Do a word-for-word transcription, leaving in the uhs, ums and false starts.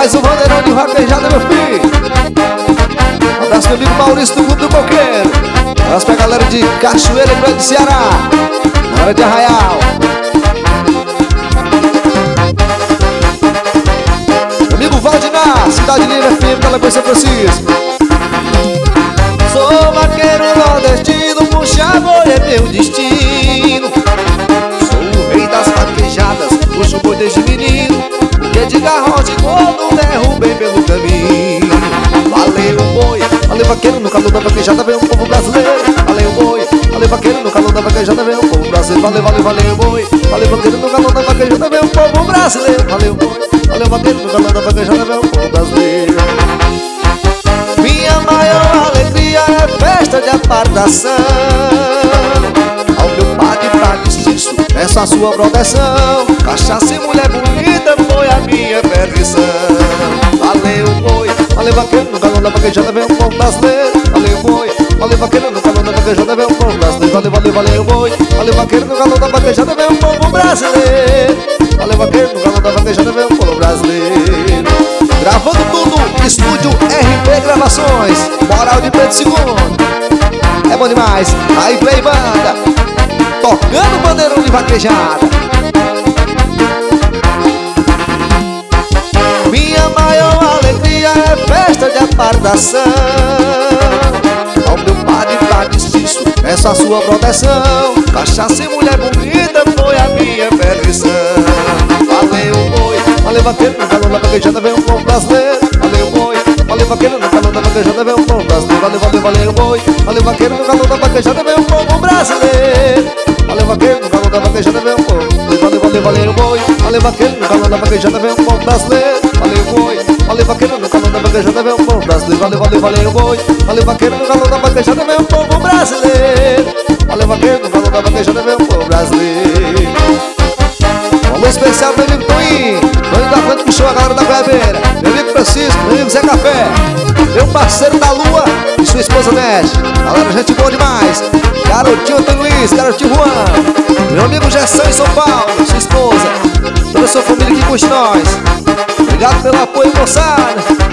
mais um bandeirão de vaquejada, meu filho. Um abraço, meu amigo Maurício do Clube do Coqueiro. Um abraço pra galera de Cachoeira e Grande Ceará, na hora de Arraial. Meu amigo Valdinar, Cidade Livre F M, da Lagoa São Francisco. Sou vaqueiro nordestino, puxa boi é meu destino. Sou o rei das vaquejadas, puxo boi desde menino, porque de garrote todo derrubei pelo caminho. Valeu boi, valeu vaqueiro, no calor da vaquejada vem um povo brasileiro. Valeu boi, valeu vaqueiro, no calor da vaquejada vem um povo brasileiro. Valeu, valeu, valeu boi, valeu vaqueiro, no calor da vaquejada vem um povo brasileiro. Valeu boi, valeu vaqueiro, no calor da vaquejada vem um povo brasileiro. Minha maior alegria é festa de apartação. Ao meu padre pra justiça, peço a sua proteção. Cachaça e mulher bonita foi a minha perdição. Valeu boi, valeu vaqueiro, no calor da vaquejada vem um povo brasileiro. Valeu boi, valeu vaqueiro, no calor da vaquejada vem um povo brasileiro. Valeu, valeu, valeu boi, valeu vaqueiro, no calor da vaquejada vem um povo brasileiro. Valeu vaqueiro, no calor da vaquejada vem um povo brasileiro. Gravando tudo, estúdio R P Gravações, Moral de Pedro segundo. É bom demais, aí Play Banda, tocando bandeirão de vaquejada. Minha maior alegria é festa de apartação. Ao meu padre pra justiça, peço a sua proteção. Cachaça e mulher bonita foi a minha perdição. Valeu boi, valeu vaqueiro, no calor da vaquejada vem um povo brasileiro. Valeu boi, valeu vaqueiro, no calor da vaquejada vem um povo brasileiro. Valeu, valeu, valeu boi, valeu vaqueiro, no calor da vaquejada vem um povo brasileiro. Valeu vaqueiro, no calor da vaquejada vem um povo. Valeu, valeu, valeu boi, valeu vaqueiro, no calor da vaquejada vem um povo brasileiro. Valeu boi, valeu vaqueiro, no calor da vaquejada vem um povo brasileiro. Valeu, valeu, valeu boi, valeu vaqueiro, no calor da vaquejada vem um povo brasileiro. Valeu vaqueiro, no calor da vaquejada vem um povo brasileiro. Alô especial pro meu amigo Toninho, Toninho do Atlântico Show, a galera da Goiabeira. Meu amigo Francisco, meu amigo Zé Café, meu parceiro da Lua e sua esposa Nete. Galera, gente boa demais. Garotinho Antônio Luiz, garotinho Juan, meu amigo Gerson em São Paulo, sua esposa, toda a sua família que curte nós. Obrigado pelo apoio, moçada.